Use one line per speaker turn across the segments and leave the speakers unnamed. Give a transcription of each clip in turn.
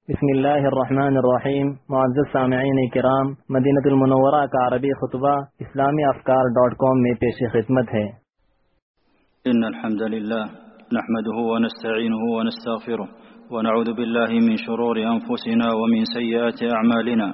بسم الله الرحمن الرحیم. معزز سامعین کرام، مدینہ المنورہ کا عربی خطبہ اسلامیافکار.com میں پیش خدمت ہے.
إن الحمد لله نحمده ونستعينه ونستغفره ونعوذ بالله من شرور أنفسنا ومن سيئات أعمالنا.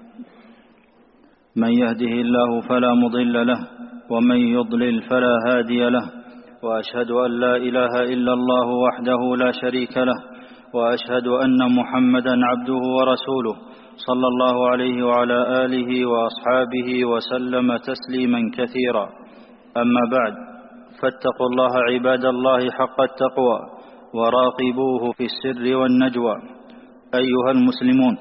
من يهده الله فلا مضل له ومن يضلل فلا هادي له، وأشهد أن لا إله إلا الله وحده لا شريك له، وأشهد أن محمدا عبده ورسوله صلى الله عليه وعلى آله وأصحابه وسلم تسليما كثيرا. أما بعد، فاتقوا الله عباد الله حق التقوى وراقبوه في السر والنجوى. أيها المسلمون،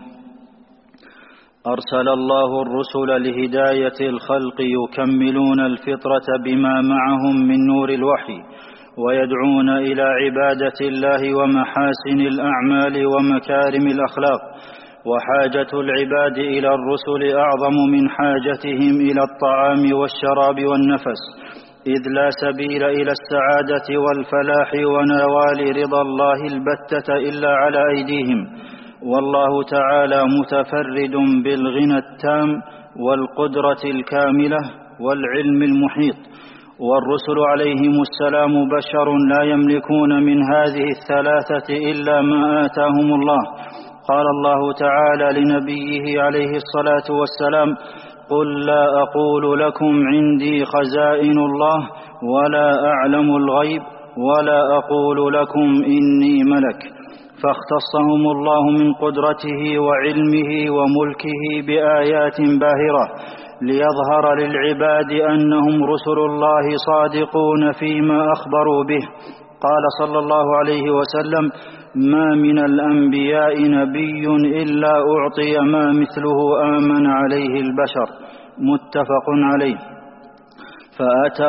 أرسل الله الرسل لهداية الخلق يكملون الفطرة بما معهم من نور الوحي، ويدعون إلى عبادة الله ومحاسن الأعمال ومكارم الأخلاق. وحاجة العباد إلى الرسل أعظم من حاجتهم إلى الطعام والشراب والنفس، إذ لا سبيل إلى السعادة والفلاح ونوال رضا الله البتة إلا على أيديهم. والله تعالى متفرد بالغنى التام والقدرة الكاملة والعلم المحيط، والرسل عليهم السلام بشر لا يملكون من هذه الثلاثة إلا ما آتاهم الله. قال الله تعالى لنبيه عليه الصلاة والسلام: قل لا أقول لكم عندي خزائن الله ولا أعلم الغيب ولا أقول لكم إني ملك. فاختصهم الله من قدرته وعلمه وملكه بآيات باهرة ليظهر للعباد أنهم رسل الله صادقون فيما أخبروا به. قال صلى الله عليه وسلم: ما من الأنبياء نبي إلا أعطي ما مثله آمن عليه البشر. متفق عليه. فأتى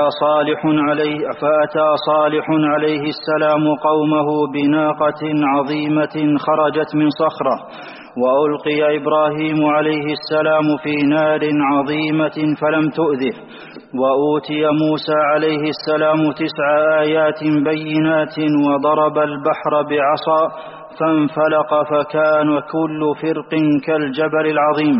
صالح عليه السلام قومه بناقة عظيمة خرجت من صخرة، وألقي إبراهيم عليه السلام في نار عظيمة فلم تؤذه، وأوتي موسى عليه السلام 9 آيات بينات، وضرب البحر بعصا فانفلق فكان كل فرق كالجبل العظيم،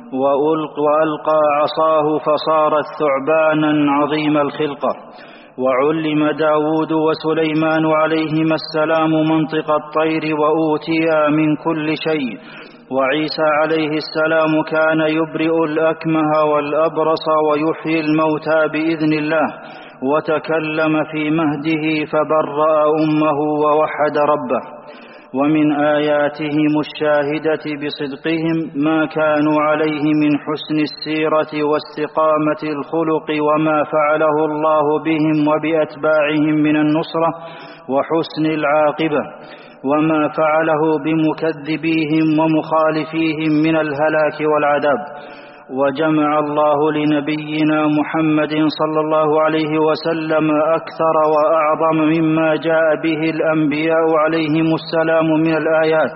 وألقى عصاه فصارت ثعبانا عظيم الخلقة. وعلم داود وسليمان عليهما السلام منطق الطير وأوتيا من كل شيء. وعيسى عليه السلام كان يبرئ الأكمه والأبرص ويحيي الموتى بإذن الله، وتكلم في مهده فبرأ أمه ووحد ربه. ومن آياتهم الشاهدة بصدقهم ما كانوا عليه من حسن السيرة واستقامة الخلق، وما فعله الله بهم وبأتباعهم من النصرة وحسن العاقبة، وما فعله بمكذبيهم ومخالفيهم من الهلاك والعذاب. وجمع الله لنبينا محمد صلى الله عليه وسلم أكثر وأعظم مما جاء به الأنبياء عليهم السلام من الآيات.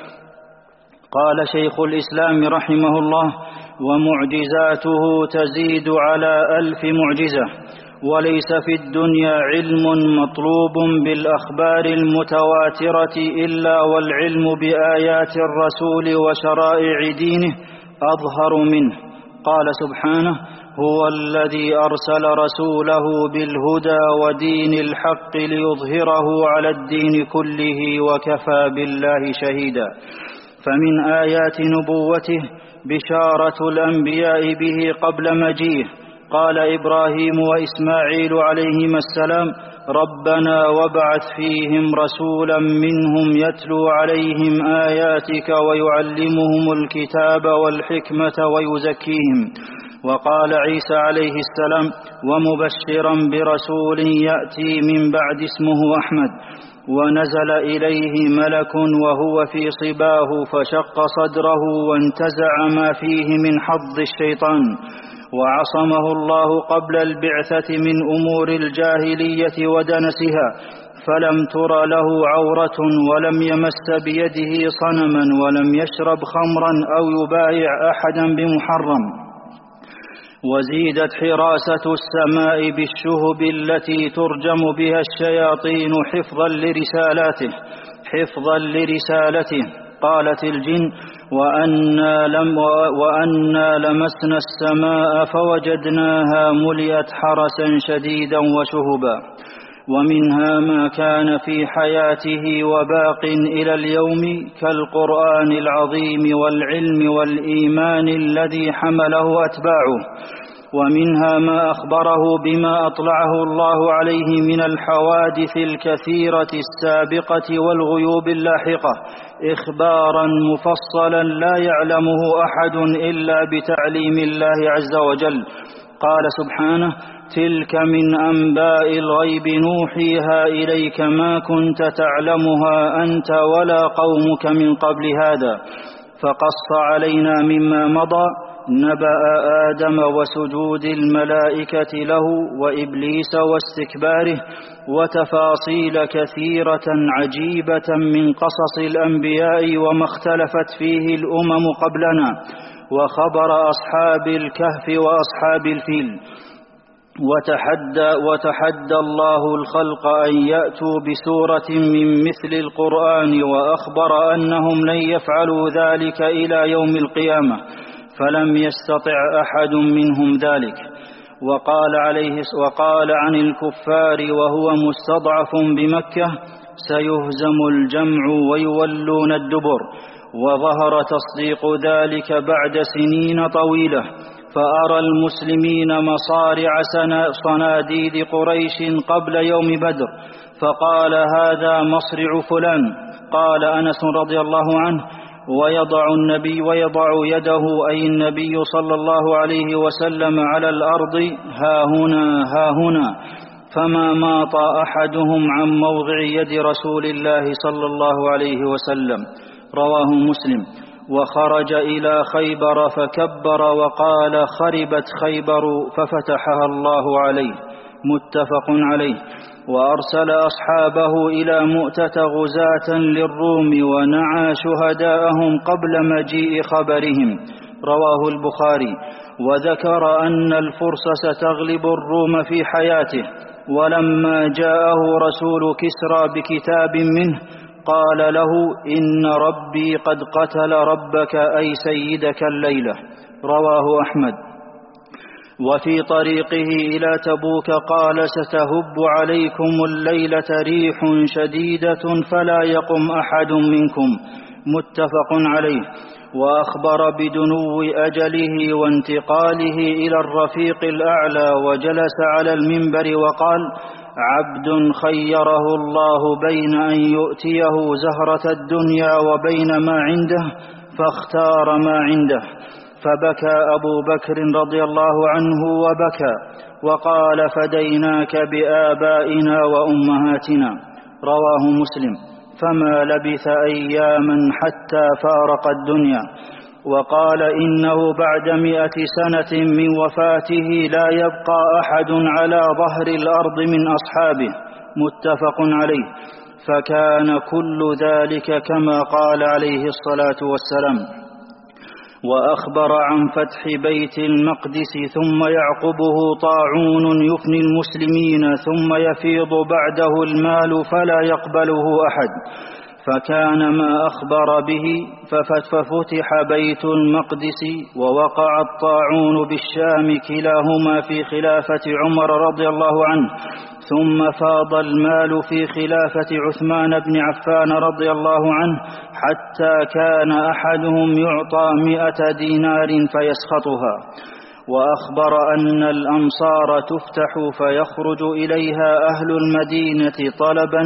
قال شيخ الإسلام رحمه الله: ومعجزاته تزيد على 1000 معجزة. وليس في الدنيا علم مطلوب بالأخبار المتواترة إلا والعلم بآيات الرسول وشرائع دينه أظهر منه. قال سبحانه: هو الذي أرسل رسوله بالهدى ودين الحق ليظهره على الدين كله وكفى بالله شهيدا. فمن آيات نبوته بشارة الأنبياء به قبل مجيئه. قال إبراهيم وإسماعيل عليهما السلام: ربنا وابعث فيهم رسولا منهم يتلو عليهم آياتك ويعلمهم الكتاب والحكمة ويزكيهم. وقال عيسى عليه السلام: ومبشرا برسول يأتي من بعد اسمه أحمد. ونزل إليه ملك وهو في صباه فشق صدره وانتزع ما فيه من حظ الشيطان، وعصمه الله قبل البعثة من أمور الجاهلية ودنسها، فلم تر له عورة، ولم يمس بيده صنما، ولم يشرب خمرا أو يبايع أحدا بمحرم. وزيدت حراسة السماء بالشهب التي ترجم بها الشياطين حفظا لرسالته. قالت الجن: وأنا لمسنا السماء فوجدناها ملئت حرسا شديدا وشهبا. ومنها ما كان في حياته وباق إلى اليوم كالقرآن العظيم والعلم والإيمان الذي حمله أتباعه. ومنها ما أخبره بما أطلعه الله عليه من الحوادث الكثيرة السابقة والغيوب اللاحقة إخبارا مفصلا لا يعلمه أحد إلا بتعليم الله عز وجل. قال سبحانه: تلك من أنباء الغيب نوحيها إليك ما كنت تعلمها أنت ولا قومك من قبل هذا. فقص علينا مما مضى نبأ آدم وسجود الملائكة له وإبليس واستكباره، وتفاصيل كثيرة عجيبة من قصص الأنبياء وما اختلفت فيه الأمم قبلنا، وخبر أصحاب الكهف وأصحاب الفيل. وتحدى الله الخلق أن يأتوا بسورة من مثل القرآن، وأخبر أنهم لن يفعلوا ذلك إلى يوم القيامة، فلم يستطع أحد منهم ذلك. وقال عن الكفار وهو مستضعف بمكة: سيهزم الجمع ويولون الدبر. وظهر تصديق ذلك بعد سنين طويلة، فأرى المسلمين مصارع صناديد قريش قبل يوم بدر، فقال: هذا مصرع فلان. قال أنس رضي الله عنه: ويضع يده أي النبي صلى الله عليه وسلم على الأرض ها هنا ها هنا، فما ماط أحدهم عن موضع يد رسول الله صلى الله عليه وسلم. رواه مسلم. وخرج إلى خيبر فكبر وقال: خربت خيبر ففتحها الله عليه. متفق عليه. وأرسل أصحابه إلى مؤتة غزاة للروم ونعى شهداءهم قبل مجيء خبرهم. رواه البخاري. وذكر أن الفرس ستغلب الروم في حياته، ولما جاءه رسول كسرى بكتاب منه قال له: إن ربي قد قتل ربك أي سيدك الليلة. رواه أحمد. وفي طريقه إلى تبوك قال: ستهب عليكم الليلة ريح شديدة فلا يقم أحد منكم. متفق عليه. وأخبر بدنو أجله وانتقاله إلى الرفيق الأعلى، وجلس على المنبر وقال: عبد خيره الله بين أن يؤتيه زهرة الدنيا وبين ما عنده، فاختار ما عنده. فبكى أبو بكر رضي الله عنه وبكى، وقال: فديناك بآبائنا وأمهاتنا. رواه مسلم. فما لبث أياما حتى فارق الدنيا. وقال: إنه بعد 100 سنة من وفاته لا يبقى أحد على ظهر الأرض من أصحابه. متفق عليه. فكان كل ذلك كما قال عليه الصلاة والسلام. وأخبر عن فتح بيت المقدس ثم يعقبه طاعون يفني المسلمين ثم يفيض بعده المال فلا يقبله أحد، فكان ما أخبر به. ففتح بيت المقدس ووقع الطاعون بالشام، كلاهما في خلافة عمر رضي الله عنه، ثم فاض المال في خلافة عثمان بن عفان رضي الله عنه، حتى كان أحدهم يعطى 100 دينار فيسخطها. وأخبر أن الأمصار تفتح فيخرج إليها أهل المدينة طلبا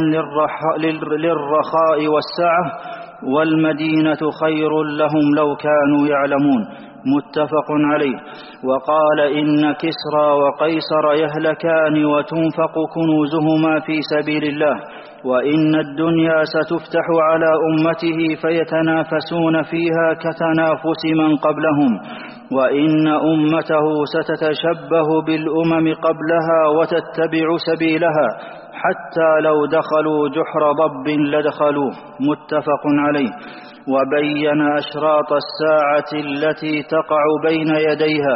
للرخاء والسعة، والمدينة خير لهم لو كانوا يعلمون. متفق عليه. وقال: إن كسرى وقيصر يهلكان وتنفق كنوزهما في سبيل الله، وإن الدنيا ستفتح على أمته فيتنافسون فيها كتنافس من قبلهم، وإن أمته ستتشبه بالأمم قبلها وتتبع سبيلها، حتى لو دخلوا جحر ضب لدخلوه. متفق عليه. وبين أشراط الساعة التي تقع بين يديها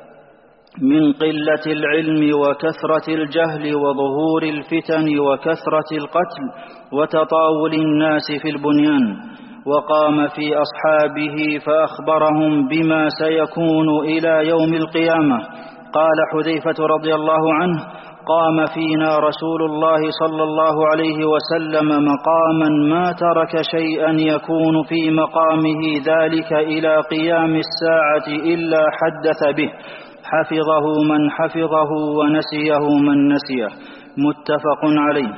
من قلة العلم وكثرة الجهل وظهور الفتن وكثرة القتل وتطاول الناس في البنيان. وقام في أصحابه فأخبرهم بما سيكون إلى يوم القيامة. قال حذيفة رضي الله عنه: قام فينا رسول الله صلى الله عليه وسلم مقاما ما ترك شيئا يكون في مقامه ذلك إلى قيام الساعة إلا حدث به، حفظه من حفظه ونسيه من نسيه، متفق عليه.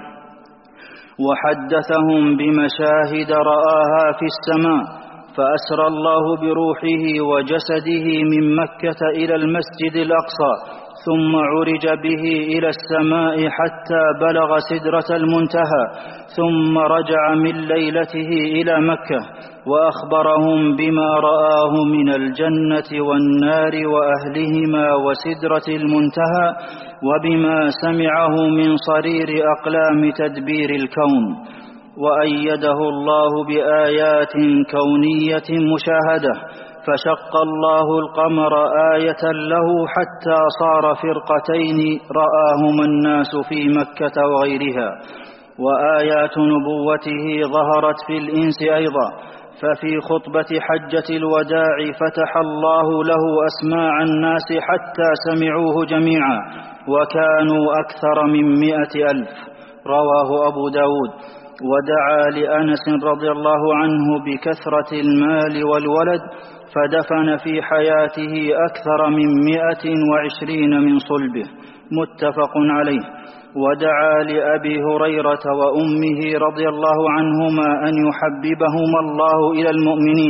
وحدثهم بمشاهد رآها في السماء، فأسرى الله بروحه وجسده من مكة إلى المسجد الأقصى، ثم عرج به إلى السماء حتى بلغ سدرة المنتهى، ثم رجع من ليلته إلى مكة، وأخبرهم بما رآه من الجنة والنار وأهلهما وسدرة المنتهى، وبما سمعه من صرير أقلام تدبير الكون. وأيده الله بآيات كونية مشاهدة، فشق الله القمر آية له حتى صار فرقتين رآهما الناس في مكة وغيرها. وآيات نبوته ظهرت في الإنس أيضا، ففي خطبة حجة الوداع فتح الله له أسماع الناس حتى سمعوه جميعا، وكانوا أكثر من 100,000. رواه أبو داود. ودعا لأنس رضي الله عنه بكثرة المال والولد، فدفن في حياته أكثر من 120 من صلبه، متفق عليه. ودعا لأبي هريرة وأمه رضي الله عنهما أن يحببهما الله إلى المؤمنين.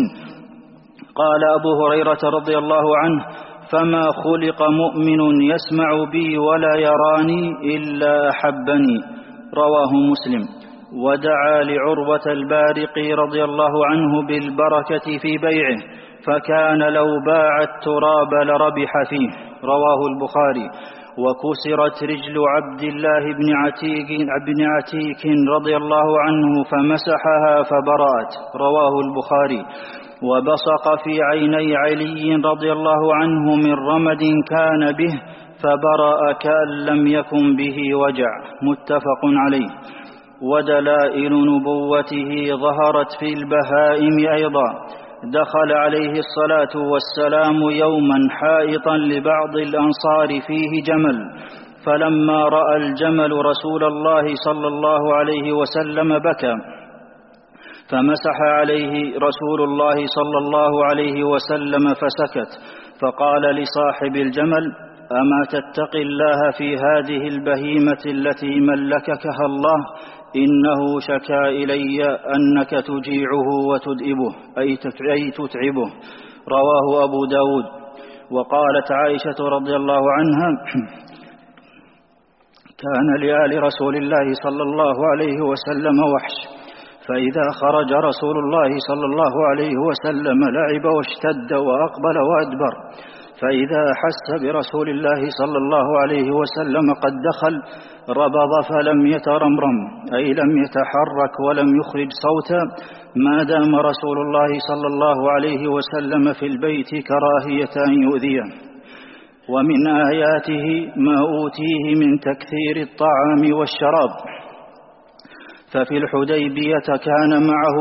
قال أبو هريرة رضي الله عنه: فما خلق مؤمن يسمع بي ولا يراني إلا أحبني، رواه مسلم. ودعا لعروة البارقي رضي الله عنه بالبركة في بيعه، فكان لو باع التراب لربح فيه، رواه البخاري. وكسرت رجل عبد الله بن عتيك رضي الله عنه فمسحها فبرأت، رواه البخاري. وبصق في عيني علي رضي الله عنه من رمد كان به فبرأ كأن لم يكن به وجع، متفق عليه. ودلائل نبوته ظهرت في البهائم أيضا. دخل عليه الصلاة والسلام يوما حائطا لبعض الأنصار فيه جمل، فلما رأى الجمل رسول الله صلى الله عليه وسلم بكى، فمسح عليه رسول الله صلى الله عليه وسلم فسكت، فقال لصاحب الجمل: أما تتقي الله في هذه البهيمة التي ملككها الله؟ إنه شكا إلي أنك تجيعه وتدئبه، أي تتعبه، رواه أبو داود. وقالت عائشة رضي الله عنها: كان لآل رسول الله صلى الله عليه وسلم وحش، فإذا خرج رسول الله صلى الله عليه وسلم لعب واشتد وأقبل وأدبر، فإذا حس برسول الله صلى الله عليه وسلم قد دخل ربض فلم يترمرم، أي لم يتحرك ولم يخرج صوتا، ما دام رسول الله صلى الله عليه وسلم في البيت كراهية أن يؤذيه. ومن آياته ما أوتيه من تكثير الطعام والشراب. ففي الحديبية كان معه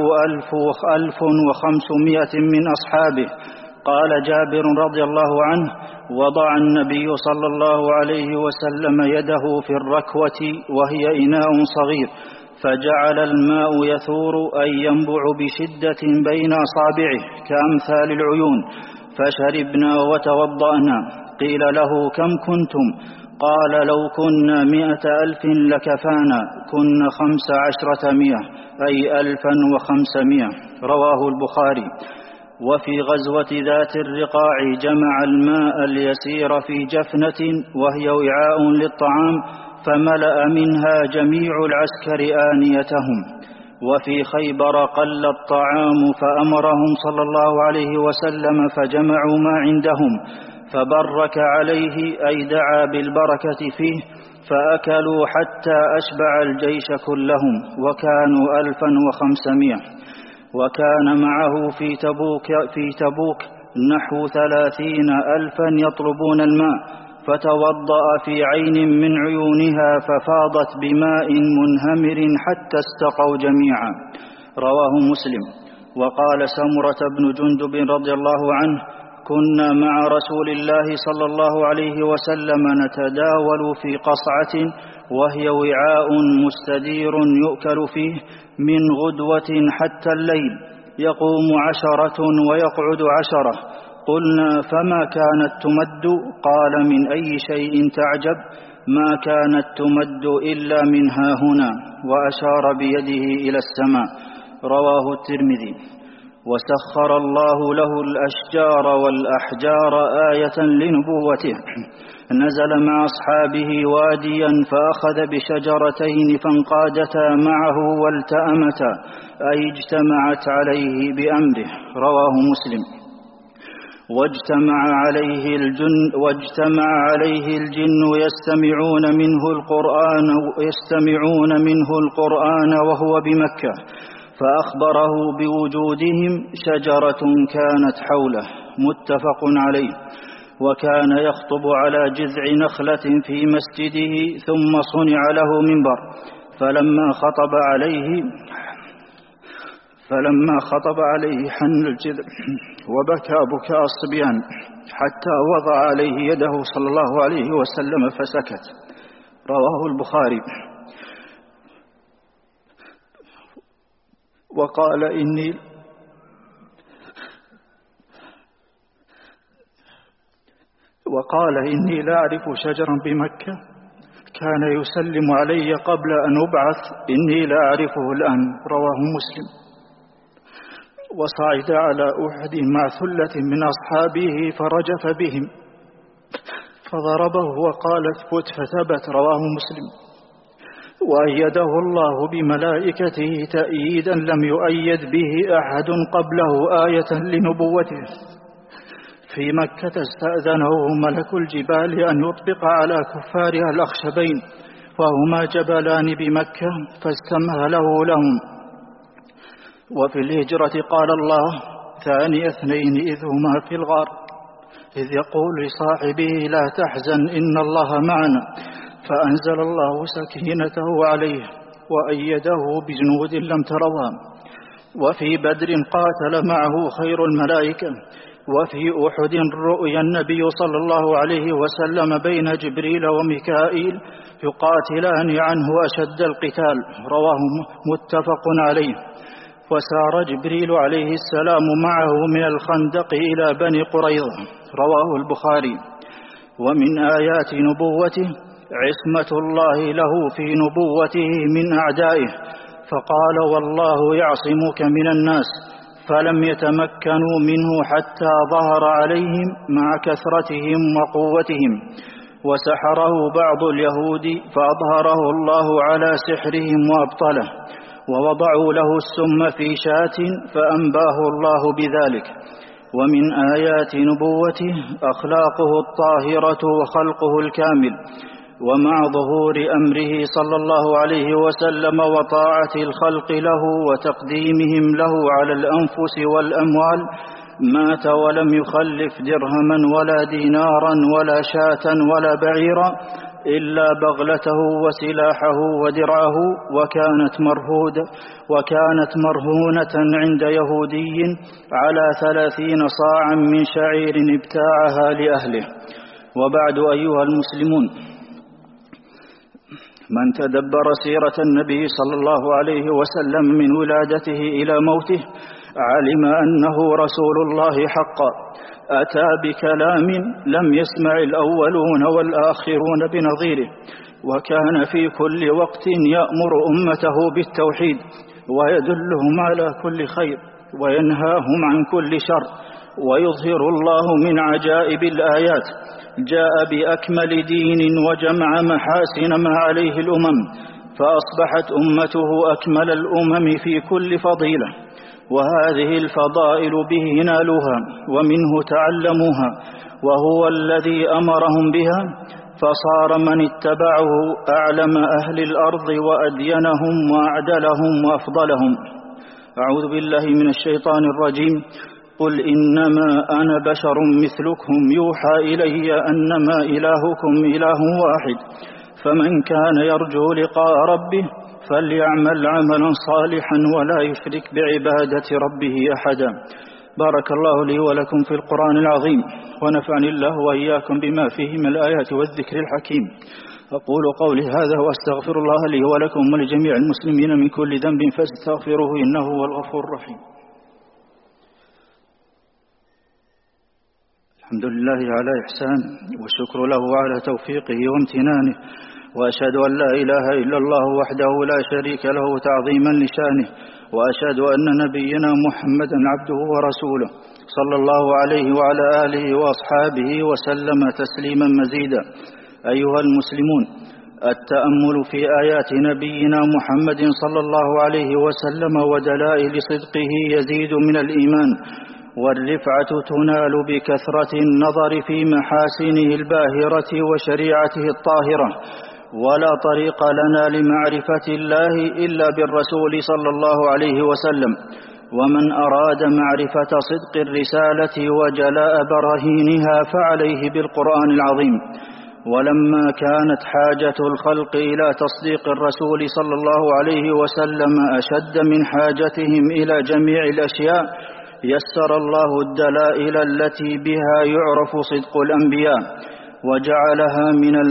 1500 من أصحابه. قال جابر رضي الله عنه: وضع النبي صلى الله عليه وسلم يده في الركوة وهي إناء صغير، فجعل الماء يثور أي ينبع بشدة بين أصابعه كأمثال العيون، فشربنا وتوضأنا. قيل له: كم كنتم؟ قال: لو كنا 100,000 لكفانا، كنا 15,000 أي 1500، رواه البخاري. وفي غزوة ذات الرقاع جمع الماء اليسير في جفنة وهي وعاء للطعام، فملأ منها جميع العسكر آنيتهم. وفي خيبر قل الطعام فأمرهم صلى الله عليه وسلم فجمعوا ما عندهم، فبرك عليه أي دعا بالبركة فيه، فأكلوا حتى أشبع الجيش كلهم، وكانوا 1500. وكان معه في تبوك نحو 30,000 يطلبون الماء، فتوضأ في عين من عيونها ففاضت بماء منهمر حتى استقوا جميعا، رواه مسلم. وقال سمرة بن جندب رضي الله عنه: كنا مع رسول الله صلى الله عليه وسلم نتداول في قصعة وهي وعاء مستدير يؤكل فيه من غدوة حتى الليل، يقوم 10 ويقعد 10. قلنا: فما كانت تمد؟ قال: من أي شيء تعجب؟ ما كانت تمد إلا من هاهنا، وأشار بيده إلى السماء. رواه الترمذي. وسخر الله له الأشجار والأحجار آية لنبوته. نزل مع أصحابه واديا فأخذ بشجرتين فانقادتا معه والتأمتا، أي اجتمعت عليه بأمره. رواه مسلم. واجتمع عليه الجن يستمعون منه القرآن وهو بمكة، فأخبره بوجودهم شجرة كانت حوله. متفق عليه. وكان يخطب على جذع نخلة في مسجده، ثم صنع له منبر، فلما خطب عليه حن الجذع وبكى بكاء الصبيان، حتى وضع عليه يده صلى الله عليه وسلم فسكت. رواه البخاري. وقال إني لا أعرف شجرا بمكة كان يسلم علي قبل أن أبعث، إني لا أعرفه الآن. رواه مسلم. وصعد على أحد مع ثلة من أصحابه فرجف بهم فضربه وقال: اثبت، فثبت. رواه مسلم. وأيده الله بملائكته تأييدا لم يؤيد به أحد قبله، آية لنبوته. في مكة استأذنه ملك الجبال أن يطبق على كفارها الأخشبين، وهما جبلان بمكة، فاستمهله لهم. وفي الهجرة قال الله: ثاني اثنين إذ هما في الغار إذ يقول لصاحبه لا تحزن إن الله معنا، فأنزل الله سكينته عليه وأيده بجنود لم تروها. وفي بدر قاتل معه خير الملائكة. وفي أحد رؤيا النبي صلى الله عليه وسلم بين جبريل وميكائيل يقاتلان عنه أشد القتال. رواه متفق عليه. وسار جبريل عليه السلام معه من الخندق إلى بني قريظة. رواه البخاري. ومن آيات نبوته عصمة الله له في نبوته من أعدائه، فقال: والله يعصمك من الناس، فلم يتمكنوا منه حتى ظهر عليهم مع كثرتهم وقوتهم. وسحره بعض اليهود فأظهره الله على سحرهم وأبطله، ووضعوا له السم في شاة فأنباه الله بذلك. ومن آيات نبوته أخلاقه الطاهرة وخلقه الكامل، ومع ظهور أمره صلى الله عليه وسلم وطاعة الخلق له وتقديمهم له على الأنفس والأموال، مات ولم يخلف درهما ولا دينارا ولا شاة ولا بعيرا إلا بغلته وسلاحه ودرعه، وكانت مرهونة عند يهودي على 30 صاعا من شعير ابتاعها لأهله. وبعد أيها المسلمون، من تدبر سيرة النبي صلى الله عليه وسلم من ولادته إلى موته علم أنه رسول الله حقا، أتى بكلام لم يسمع الأولون والآخرون بنظيره، وكان في كل وقت يأمر أمته بالتوحيد ويدلهم على كل خير وينهاهم عن كل شر، ويظهر الله من عجائب الآيات. جاء بأكمل دين وجمع محاسن ما عليه الأمم، فأصبحت أمته أكمل الأمم في كل فضيلة، وهذه الفضائل به نالوها ومنه تعلموها، وهو الذي أمرهم بها، فصار من اتبعه أعلم أهل الأرض وأدينهم وأعدلهم وأفضلهم. أعوذ بالله من الشيطان الرجيم. قل إنما أنا بشر مثلكم يوحى إلي أنما إلهكم إله واحد، فمن كان يرجو لقاء ربه فليعمل عملا صالحا ولا يشرك بعبادة ربه أحدا. بارك الله لي ولكم في القرآن العظيم، ونفعني الله وإياكم بما فيه من الآيات والذكر الحكيم. أقول قولي هذا وأستغفر الله لي ولكم ولجميع المسلمين من كل ذنب فاستغفروه إنه هو الغفور الرحيم. الحمد لله على إحسانه، والشكر له على توفيقه وامتنانه، وأشهد أن لا إله إلا الله وحده لا شريك له تعظيما لشانه، وأشهد أن نبينا محمدا عبده ورسوله صلى الله عليه وعلى آله وأصحابه وسلم تسليما مزيدا. أيها المسلمون، التأمل في آيات نبينا محمد صلى الله عليه وسلم ودلائل صدقه يزيد من الإيمان، والرفعة تنال بكثرة النظر في محاسنه الباهرة وشريعته الطاهرة. ولا طريق لنا لمعرفة الله إلا بالرسول صلى الله عليه وسلم. ومن أراد معرفة صدق الرسالة وجلاء براهينها فعليه بالقرآن العظيم. ولما كانت حاجة الخلق إلى تصديق الرسول صلى الله عليه وسلم أشد من حاجتهم إلى جميع الأشياء، يسر الله الدلائل التي بها يعرف صدق الأنبياء، وجعلها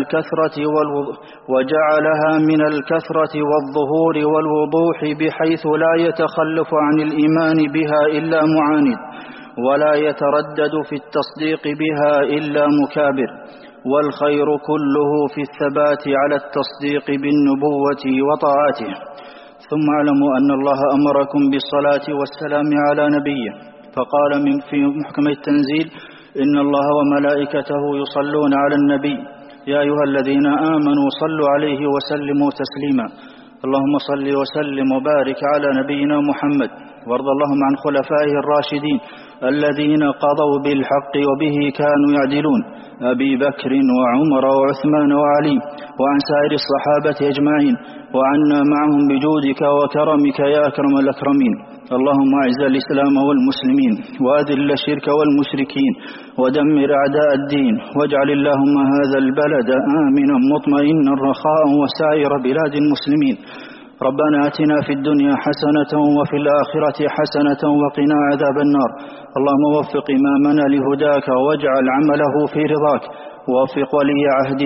من الكثرة والظهور والوضوح، بحيث لا يتخلف عن الإيمان بها إلا معاند، ولا يتردد في التصديق بها إلا مكابر. والخير كله في الثبات على التصديق بالنبوة وطاعته. ثم اعلموا أن الله أمركم بالصلاة والسلام على نبيه، فقال في محكم التنزيل: إن الله وملائكته يصلون على النبي يا أيها الذين آمنوا صلوا عليه وسلموا تسليما. اللهم صل وسلم وبارك على نبينا محمد، وارض اللهم عن خلفائه الراشدين الذين قضوا بالحق وبه كانوا يعدلون، أبي بكر وعمر وعثمان وعلي، وعن سائر الصحابة أجمعين، وعنا معهم بجودك وكرمك يا أكرم الأكرمين. اللهم أعز الإسلام والمسلمين، وأذل الشرك والمشركين، ودمر أعداء الدين، واجعل اللهم هذا البلد آمنا مطمئنا رخاء وسائر بلاد المسلمين. ربنا آتنا في الدنيا حسنة وفي الآخرة حسنة وقنا عذاب النار. اللهم وفق إمامنا لهداك، واجعل عمله في رضاك، ووفق ولي عهده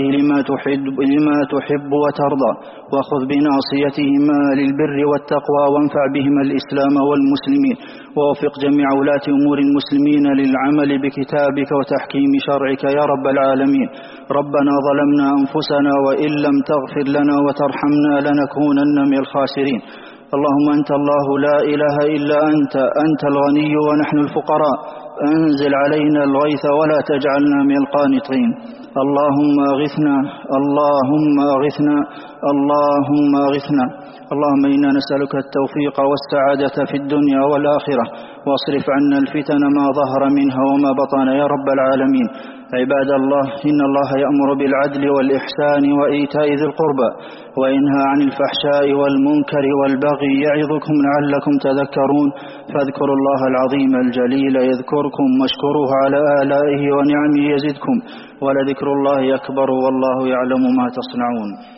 لما تحب وترضى، وخذ بناصيتهما للبر والتقوى، وانفع بهما الإسلام والمسلمين، ووفق جميع ولاة أمور المسلمين للعمل بكتابك وتحكيم شرعك يا رب العالمين. ربنا ظلمنا أنفسنا، وإن لم تغفر لنا وترحمنا لنكونن من الخاسرين. اللهم أنت الله لا إله إلا أنت الغني ونحن الفقراء، أنزل علينا الغيث ولا تجعلنا من القانطين. اللهم أغثنا، اللهم أغثنا، اللهم أغثنا. اللهم إنا نسألك التوفيق والسعادة في الدنيا والآخرة، واصرف عنا الفتن ما ظهر منها وما بطن يا رب العالمين. عباد الله، إن الله يأمر بالعدل والإحسان وإيتاء ذي القربى، وينهى عن الفحشاء والمنكر والبغي، يعظكم لعلكم تذكرون. فاذكروا الله العظيم الجليل يذكركم، واشكروه على آلائه ونعمه يزدكم، ولذكر الله أكبر، والله يعلم ما تصنعون.